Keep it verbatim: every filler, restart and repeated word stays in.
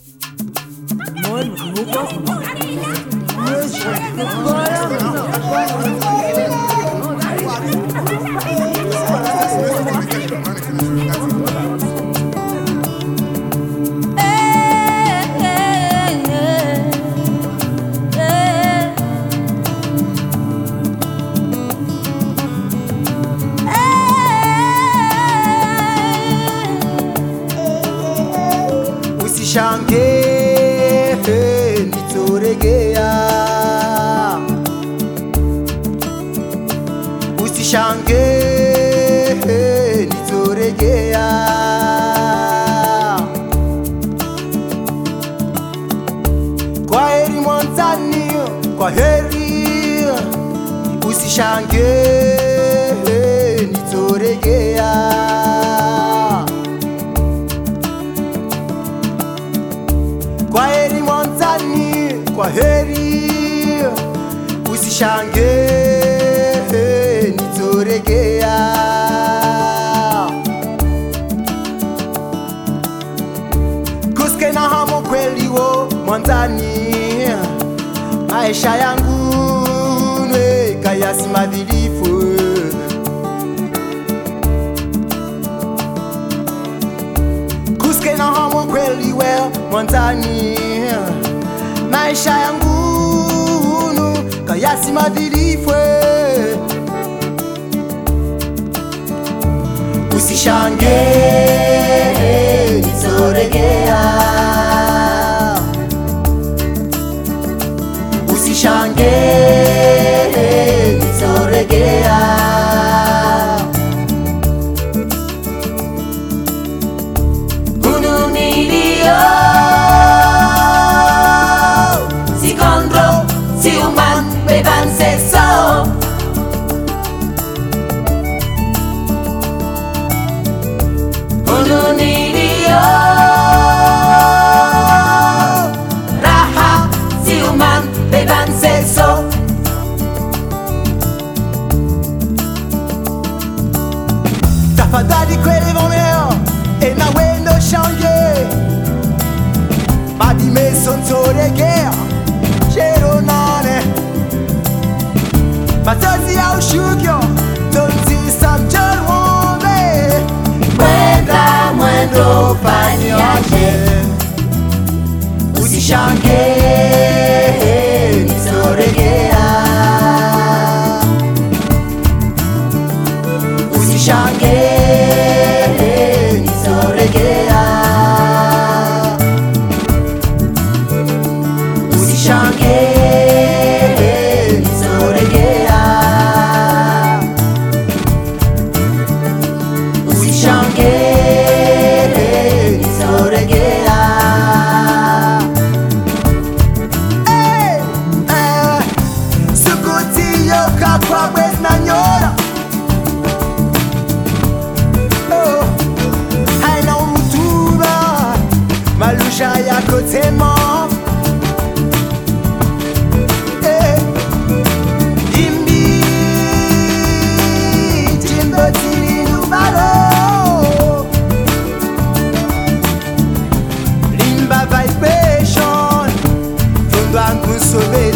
Usishange nitoregea, usishange nitoregea, kwa heri Mwanzani, kwa heri, usishange nitoregea. Kwa heri Mwanzani, kwa heri, usishange nitoregea. Kuske na hamu kweli wo Mwanzani, maisha yangu nweka yasi madhilifu. Kuske na hamu kweli we Mwanzani, maisha yangu nuka yasi madhilifu. Usishange nitoregea, usishange nitoregea. Tafadhali kweli vomeo ena wendo change, madi meso ntoregea chero nane, machozi ya ushukyo tonzi samchor wombe. Mwenda mwendo fani yake, usishange nitoregea, usishange nitoregea, usishange nitoregea, usishange nitoregea. Hey, eh, sukuti yoka kwa wez na nyora. Malusha yako tema, eh, imbi jimbo tiri nubaro, limba vibration, tondo angu sobe.